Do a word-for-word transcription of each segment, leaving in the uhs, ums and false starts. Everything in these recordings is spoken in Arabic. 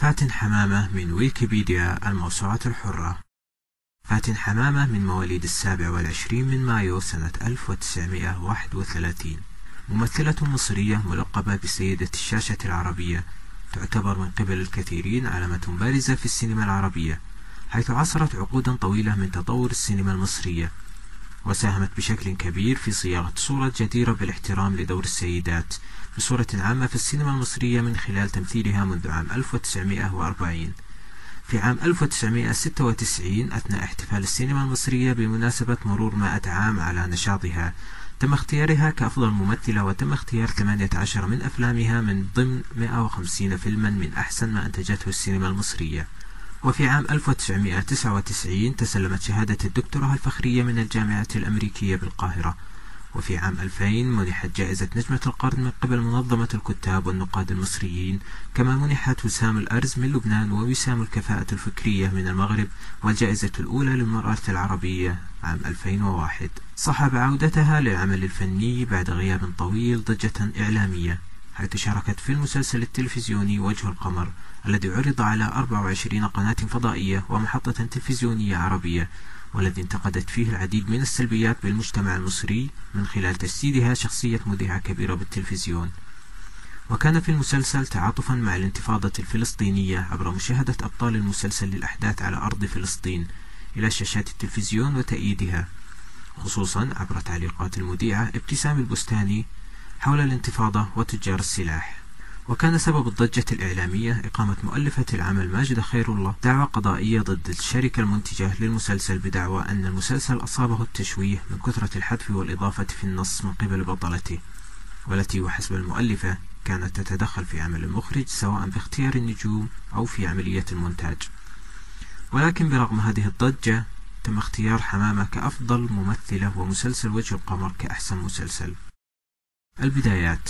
فاتن حمامة من ويكيبيديا الموسوعة الحرة. فاتن حمامة من مواليد السابع والعشرين من مايو سنة ألف وتسعمائة وواحد وثلاثين، ممثلة مصرية ملقبة بسيدة الشاشة العربية، تعتبر من قبل الكثيرين علامة بارزة في السينما العربية، حيث عاصرت عقودا طويلة من تطور السينما المصرية، وساهمت بشكل كبير في صياغة صورة جديرة بالاحترام لدور السيدات بصورة عامة في السينما المصرية من خلال تمثيلها منذ عام ألف وتسعمائة وأربعين. في عام ألف وتسعمائة وستة وتسعين أثناء احتفال السينما المصرية بمناسبة مرور مائة عام على نشاطها، تم اختيارها كأفضل ممثلة، وتم اختيار ثمانية عشر من أفلامها من ضمن مائة وخمسين فيلما من أحسن ما أنتجته السينما المصرية. وفي عام ألف وتسعمائة وتسعة وتسعين تسلمت شهادة الدكتوراه الفخرية من الجامعة الأمريكية بالقاهرة. وفي عام ألفين منحت جائزة نجمة القرن من قبل منظمة الكتاب والنقاد المصريين، كما منحت وسام الأرز من لبنان ووسام الكفاءة الفكرية من المغرب، والجائزة الأولى للمرأة العربية عام ألفين وواحد. صحب عودتها للعمل الفني بعد غياب طويل ضجة إعلامية، حيث شاركت في المسلسل التلفزيوني وجه القمر الذي عرض على أربع وعشرين قناة فضائية ومحطة تلفزيونية عربية، والذي انتقدت فيه العديد من السلبيات بالمجتمع المصري من خلال تجسيدها شخصية مذيعة كبيرة بالتلفزيون. وكان في المسلسل تعاطفا مع الانتفاضة الفلسطينية عبر مشاهدة أبطال المسلسل للأحداث على أرض فلسطين إلى شاشات التلفزيون وتأييدها، خصوصا عبر تعليقات المذيعة ابتسام البستاني حول الانتفاضة وتجار السلاح. وكان سبب الضجة الإعلامية إقامة مؤلفة العمل ماجدة خير الله دعوى قضائية ضد الشركة المنتجة للمسلسل بدعوى أن المسلسل أصابه التشويه من كثرة الحذف والإضافة في النص من قبل بطلته، والتي وحسب المؤلفة كانت تتدخل في عمل المخرج سواء باختيار النجوم أو في عملية المونتاج. ولكن برغم هذه الضجة تم اختيار حمامة كأفضل ممثلة ومسلسل وجه القمر كأحسن مسلسل. البدايات.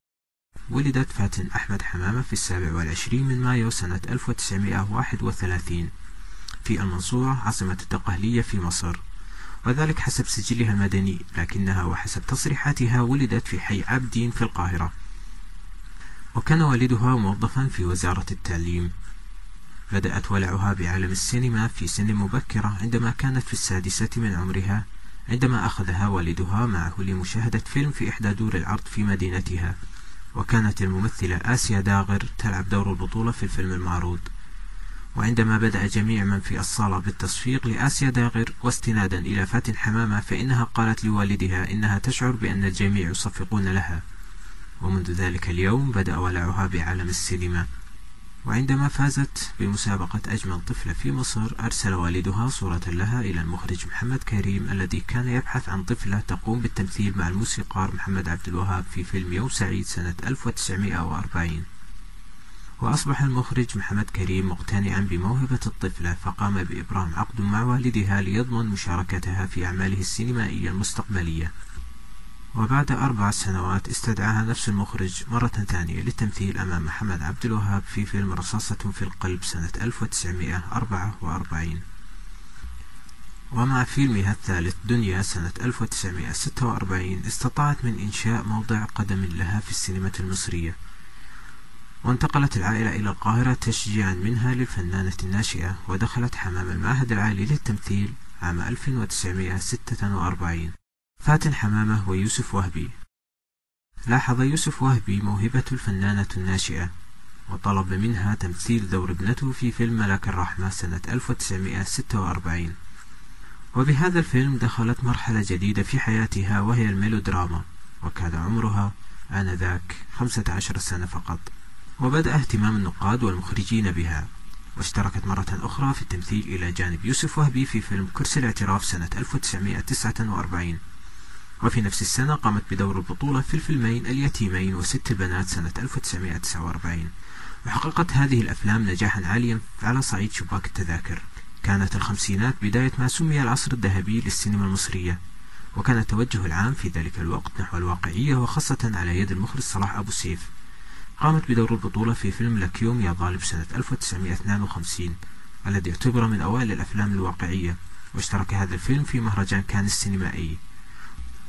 ولدت فاتن أحمد حمامة في السابع والعشرين من مايو سنة ألف وتسعمائة وواحد وثلاثين في المنصورة عاصمة الدقهلية في مصر، وذلك حسب سجلها المدني، لكنها وحسب تصريحاتها ولدت في حي عابدين في القاهرة. وكان والدها موظفا في وزارة التعليم. بدأت ولعها بعالم السينما في سن مبكرة عندما كانت في السادسة من عمرها، عندما أخذها والدها معه لمشاهدة فيلم في إحدى دور العرض في مدينتها، وكانت الممثلة آسيا داغر تلعب دور البطولة في الفيلم المعروض. وعندما بدأ جميع من في الصالة بالتصفيق لآسيا داغر واستنادا إلى فاتن حمامة، فإنها قالت لوالدها إنها تشعر بأن الجميع يصفقون لها. ومنذ ذلك اليوم بدأ ولعها بعالم السينما. وعندما فازت بمسابقة أجمل طفلة في مصر، أرسل والدها صورة لها إلى المخرج محمد كريم الذي كان يبحث عن طفلة تقوم بالتمثيل مع الموسيقار محمد عبد الوهاب في فيلم يوم سعيد سنة ألف وتسعمائة وأربعين. وأصبح المخرج محمد كريم مقتنعا بموهبة الطفلة، فقام بإبرام عقد مع والدها ليضمن مشاركتها في أعماله السينمائية المستقبلية. وبعد أربع سنوات استدعاها نفس المخرج مرة ثانية للتمثيل أمام محمد عبد الوهاب في فيلم رصاصة في القلب سنة ألف وتسعمائة وأربعة وأربعين. ومع فيلمها الثالث دنيا سنة ألف وتسعمائة وستة وأربعين استطاعت من إنشاء موضع قدم لها في السينما المصرية. وانتقلت العائلة إلى القاهرة تشجيعا منها للفنانة الناشئة، ودخلت حمام المعهد العالي للتمثيل عام ألف وتسعمائة وستة وأربعين. فاتن حمامة ويوسف وهبي. لاحظ يوسف وهبي موهبة الفنانة الناشئة، وطلب منها تمثيل دور ابنته في فيلم ملاك الرحمة سنة ألف وتسعمائة وستة وأربعين. وبهذا الفيلم دخلت مرحلة جديدة في حياتها وهي الميلودراما، وكان عمرها آنذاك خمسة عشر سنة فقط. وبدأ اهتمام النقاد والمخرجين بها، واشتركت مرة أخرى في التمثيل إلى جانب يوسف وهبي في فيلم كرسي الاعتراف سنة ألف وتسعمائة وتسعة وأربعين. وفي نفس السنة قامت بدور البطولة في الفيلمين اليتيمين وست البنات سنة ألف وتسعمائة وتسعة وأربعين. وحققت هذه الأفلام نجاحا عاليا على صعيد شباك التذاكر. كانت الخمسينات بداية ما سمي العصر الذهبي للسينما المصرية، وكان التوجه العام في ذلك الوقت نحو الواقعية، وخاصة على يد المخرج صلاح أبو سيف. قامت بدور البطولة في فيلم لك يوم يا ظالم سنة ألف وتسعمائة واثنين وخمسين الذي يعتبر من أوائل الأفلام الواقعية، واشترك هذا الفيلم في مهرجان كان السينمائي.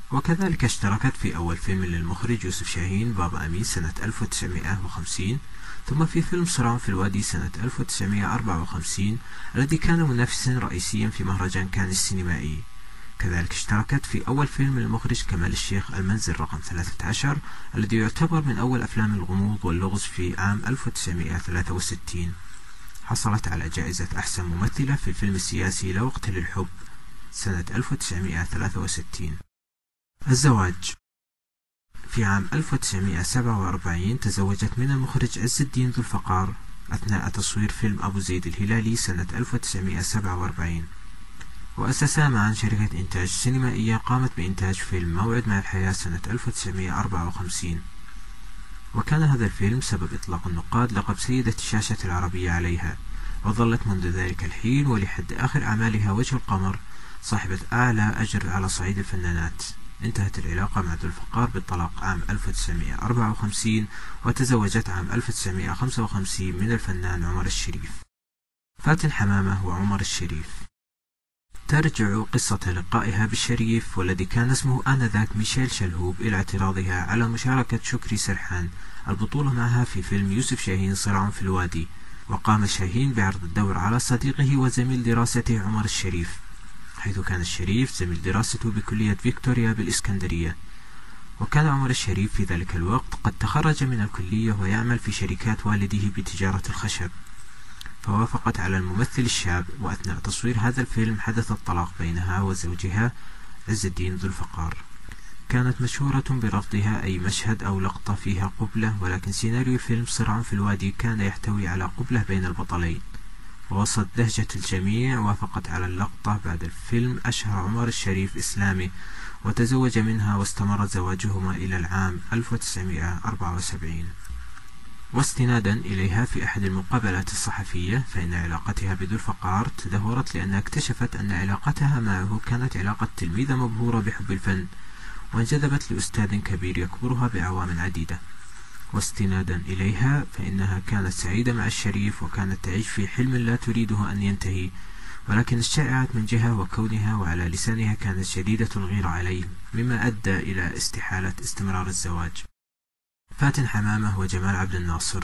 وكذلك اشتركت في أول فيلم للمخرج يوسف شاهين بابا أمين سنة ألف وتسعمائة وخمسين، ثم في فيلم صراع في الوادي سنة ألف وتسعمائة وأربعة وخمسين الذي كان منافسا رئيسيا في مهرجان كان السينمائي. كذلك اشتركت في أول فيلم للمخرج كمال الشيخ المنزل رقم ثلاثة عشر الذي يعتبر من أول أفلام الغموض واللغز في عام ألف وتسعمائة وثلاثة وستين. حصلت على جائزة أحسن ممثلة في الفيلم السياسي لا وقت للحب سنة ألف وتسعمائة وثلاثة وستين. الزواج. في عام ألف وتسعمائة وسبعة وأربعين تزوجت من المخرج عز الدين ذو الفقار أثناء تصوير فيلم أبو زيد الهلالي سنة ألف وتسعمائة وسبعة وأربعين، وأسسا معا شركة إنتاج سينمائية قامت بإنتاج فيلم موعد مع الحياة سنة ألف وتسعمائة وأربعة وخمسين، وكان هذا الفيلم سبب إطلاق النقاد لقب سيدة الشاشة العربية عليها، وظلت منذ ذلك الحين ولحد آخر أعمالها وجه القمر صاحبة أعلى أجر على صعيد الفنانات. انتهت العلاقة مع ذو الفقار بالطلاق عام ألف وتسعمائة وأربعة وخمسين، وتزوجت عام ألف وتسعمائة وخمسة وخمسين من الفنان عمر الشريف. فاتن حمامة وعمر الشريف. ترجع قصة لقائها بالشريف والذي كان اسمه آنذاك ميشيل شلهوب إلى اعتراضها على مشاركة شكري سرحان البطولة معها في فيلم يوسف شاهين صراع في الوادي، وقام شاهين بعرض الدور على صديقه وزميل دراسته عمر الشريف، حيث كان الشريف زميل دراسته بكلية فيكتوريا بالإسكندرية، وكان عمر الشريف في ذلك الوقت قد تخرج من الكلية ويعمل في شركات والده بتجارة الخشب، فوافقت على الممثل الشاب، وأثناء تصوير هذا الفيلم حدث الطلاق بينها وزوجها عز الدين ذو الفقار. كانت مشهورة برفضها أي مشهد أو لقطة فيها قبلة، ولكن سيناريو فيلم صراع في الوادي كان يحتوي على قبلة بين البطلين، ووسط دهشة الجميع وافقت على اللقطة. بعد الفيلم أشهر عمر الشريف إسلامه وتزوج منها، واستمر زواجهما إلى العام ألف وتسعمائة وأربعة وسبعين. واستنادا إليها في أحد المقابلات الصحفية فإن علاقتها بذو الفقار تدهورت لأنها اكتشفت أن علاقتها معه كانت علاقة تلميذة مبهورة بحب الفن، وانجذبت لأستاذ كبير يكبرها بعوام عديدة. واستنادا إليها فإنها كانت سعيدة مع الشريف وكانت تعيش في حلم لا تريده أن ينتهي، ولكن الشائعات من جهة وكونها وعلى لسانها كانت شديدة الغيرة عليه، مما أدى إلى استحالة استمرار الزواج. فاتن حمامة وجمال عبد الناصر.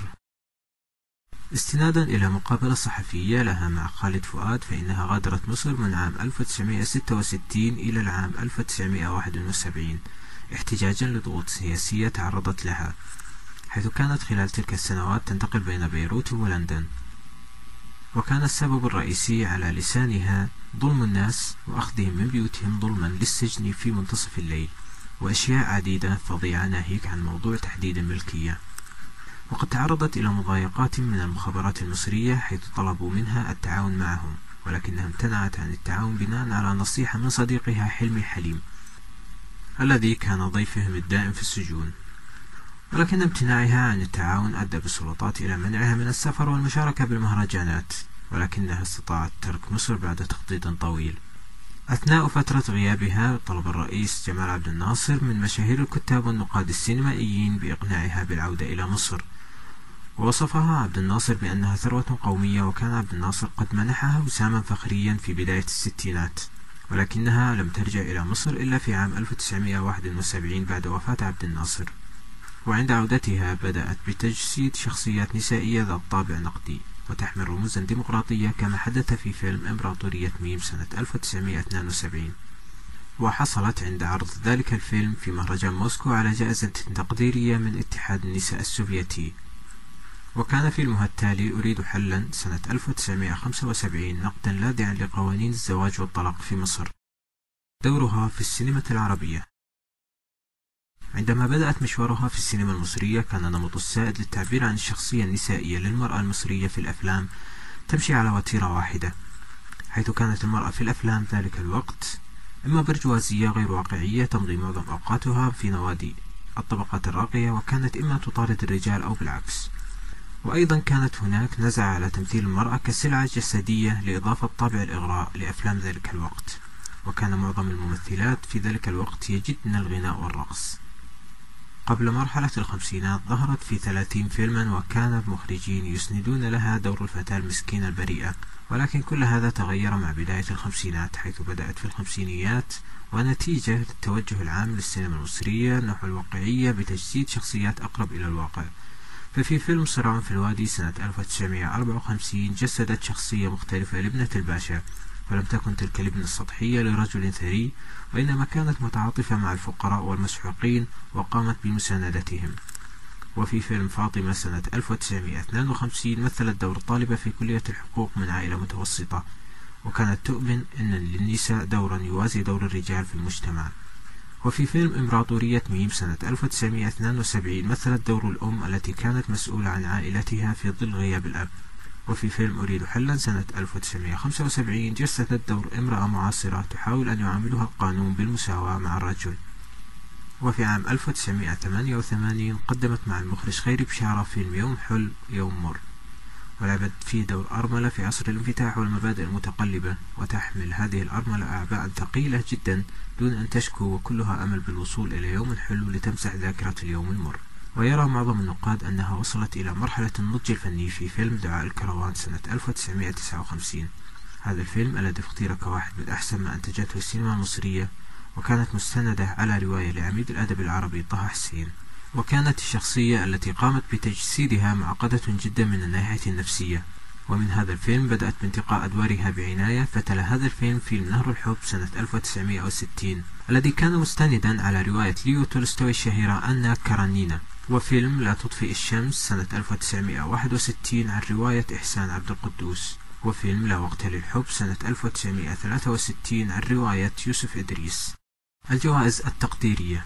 استنادا إلى مقابلة صحفية لها مع خالد فؤاد فإنها غادرت مصر من عام ألف وتسعمائة وستة وستين إلى العام ألف وتسعمائة وواحد وسبعين احتجاجا لضغوط سياسية تعرضت لها، حيث كانت خلال تلك السنوات تنتقل بين بيروت ولندن، وكان السبب الرئيسي على لسانها ظلم الناس وأخذهم من بيوتهم ظلما للسجن في منتصف الليل، وأشياء عديدة فظيعة ناهيك عن موضوع تحديد الملكية. وقد تعرضت إلى مضايقات من المخابرات المصرية حيث طلبوا منها التعاون معهم، ولكنها امتنعت عن التعاون بناء على نصيحة من صديقها حلمي حليم الذي كان ضيفهم الدائم في السجون، ولكن امتناعها عن التعاون أدى بالسلطات إلى منعها من السفر والمشاركة بالمهرجانات، ولكنها استطاعت ترك مصر بعد تخطيط طويل. أثناء فترة غيابها طلب الرئيس جمال عبد الناصر من مشاهير الكتاب والنقاد السينمائيين بإقناعها بالعودة إلى مصر، ووصفها عبد الناصر بأنها ثروة قومية، وكان عبد الناصر قد منحها وساما فخريا في بداية الستينات، ولكنها لم ترجع إلى مصر إلا في عام ألف وتسعمائة وواحد وسبعين بعد وفاة عبد الناصر، وعند عودتها بدأت بتجسيد شخصيات نسائية ذات طابع نقدي وتحمل رموزا ديمقراطية كما حدث في فيلم إمبراطورية ميم سنة ألف وتسعمائة واثنين وسبعين، وحصلت عند عرض ذلك الفيلم في مهرجان موسكو على جائزة تقديرية من اتحاد النساء السوفيتي. وكان فيلمها التالي أريد حلا سنة ألف وتسعمائة وخمسة وسبعين نقدا لاذعا لقوانين الزواج والطلاق في مصر. دورها في السينما العربية. عندما بدأت مشوارها في السينما المصرية كان النمط السائد للتعبير عن الشخصية النسائية للمرأة المصرية في الأفلام تمشي على وتيرة واحدة، حيث كانت المرأة في الأفلام ذلك الوقت إما برجوازية غير واقعية تمضي معظم أوقاتها في نوادي الطبقات الراقية، وكانت إما تطارد الرجال أو بالعكس. وأيضا كانت هناك نزعة على تمثيل المرأة كسلعة جسدية لإضافة طابع الإغراء لأفلام ذلك الوقت، وكان معظم الممثلات في ذلك الوقت يجدن الغناء والرقص. قبل مرحلة الخمسينات ظهرت في ثلاثين فيلما، وكان المخرجين يسندون لها دور الفتاة المسكينة البريئة، ولكن كل هذا تغير مع بداية الخمسينات، حيث بدأت في الخمسينيات ونتيجة للتوجه العام للسينما المصرية نحو الواقعية بتجسيد شخصيات أقرب إلى الواقع. ففي فيلم صراع في الوادي سنة ألف وتسعمائة وأربعة وخمسين جسدت شخصية مختلفة لابنة الباشا، فلم تكن تلك الابنة السطحية لرجل ثري، وإنما كانت متعاطفة مع الفقراء والمسحوقين وقامت بمساندتهم. وفي فيلم فاطمة سنة ألف وتسعمائة واثنين وخمسين مثلت دور طالبة في كلية الحقوق من عائلة متوسطة، وكانت تؤمن أن للنساء دورا يوازي دور الرجال في المجتمع. وفي فيلم إمبراطورية ميم سنة ألف وتسعمائة واثنين وسبعين مثلت دور الأم التي كانت مسؤولة عن عائلتها في ظل غياب الأب. وفي فيلم أريد حلا سنة ألف وتسعمائة وخمسة وسبعين جسدت دور امرأة معاصرة تحاول أن يعاملها القانون بالمساواة مع الرجل. وفي عام ألف وتسعمائة وثمانية وثمانين قدمت مع المخرج خيري بشارة فيلم يوم حل يوم مر، ولعبت فيه دور أرملة في عصر الانفتاح والمبادئ المتقلبة، وتحمل هذه الأرملة أعباء ثقيلة جدا دون أن تشكو، وكلها أمل بالوصول إلى يوم حلو لتمسح ذاكرة اليوم المر. ويرى معظم النقاد أنها وصلت إلى مرحلة النضج الفني في فيلم دعاء الكروان سنة ألف وتسعمائة وتسعة وخمسين. هذا الفيلم الذي اختير كواحد من أحسن ما أنتجته السينما المصرية، وكانت مستندة على رواية لعميد الأدب العربي طه حسين، وكانت الشخصية التي قامت بتجسيدها معقدة جدا من الناحية النفسية. ومن هذا الفيلم بدأت بانتقاء أدوارها بعناية، فتلا هذا الفيلم فيلم نهر الحب سنة ألف وتسعمائة وستين الذي كان مستندا على رواية ليو تولستوي الشهيرة أنا كارانينا، وفيلم لا تطفئ الشمس سنة ألف وتسعمائة وواحد وستين عن رواية إحسان عبد القدوس، وفيلم لا وقت للحب سنة ألف وتسعمائة وثلاثة وستين عن رواية يوسف إدريس. الجوائز التقديرية: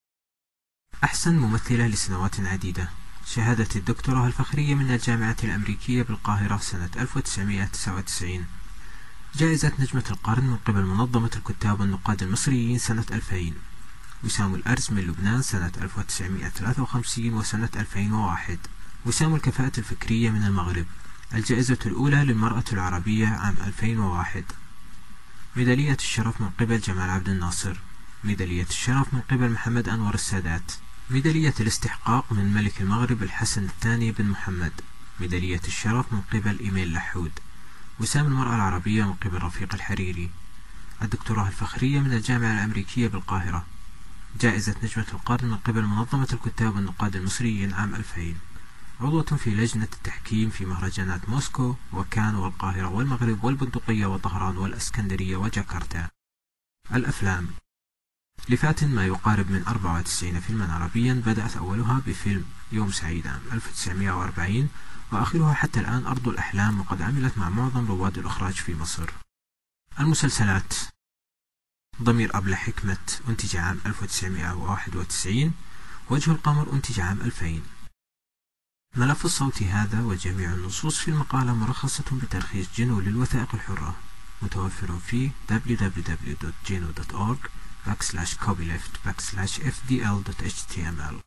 أحسن ممثلة لسنوات عديدة، شهادة الدكتوراه الفخرية من الجامعة الأمريكية بالقاهرة سنة ألف وتسعمائة وتسعة وتسعين، جائزة نجمة القرن من قبل منظمة الكتاب والنقاد المصريين سنة ألفين، وسام الأرز من لبنان سنة ألف وتسعمائة وثلاثة وخمسين وسنة ألفين وواحد، وسام الكفاءة الفكرية من المغرب، الجائزة الأولى للمرأة العربية عام ألفين وواحد، ميدالية الشرف من قبل جمال عبد الناصر، ميدالية الشرف من قبل محمد أنور السادات، ميدالية الاستحقاق من ملك المغرب الحسن الثاني بن محمد، ميدالية الشرف من قبل إيميل لحود، وسام المرأة العربية من قبل رفيق الحريري، الدكتوراه الفخرية من الجامعة الأمريكية بالقاهرة، جائزة نجمة القرن من قبل منظمة الكتاب والنقاد المصريين عام ألفين، عضوة في لجنة التحكيم في مهرجانات موسكو وكان والقاهرة والمغرب والبندقية وطهران والأسكندرية وجاكرتا. الأفلام: لفاتن ما يقارب من أربعة وتسعين فيلما عربيا، بدأت أولها بفيلم يوم سعيد عام ألف وتسعمائة وأربعين، وآخرها حتى الآن أرض الأحلام، وقد عملت مع معظم رواد الإخراج في مصر. المسلسلات: ضمير أبلة حكمة أنتج عام ألف وتسعمائة وواحد وتسعين، وجه القمر أنتج عام ألفين. ملف الصوت هذا وجميع النصوص في المقالة مرخصة بترخيص جينو للوثائق الحرة، متوفر في دبليو دبليو دبليو دوت جينو دوت أورج باك سلاش كوبيليفت باك سلاش إف دي إل دوت إتش تي إم إل.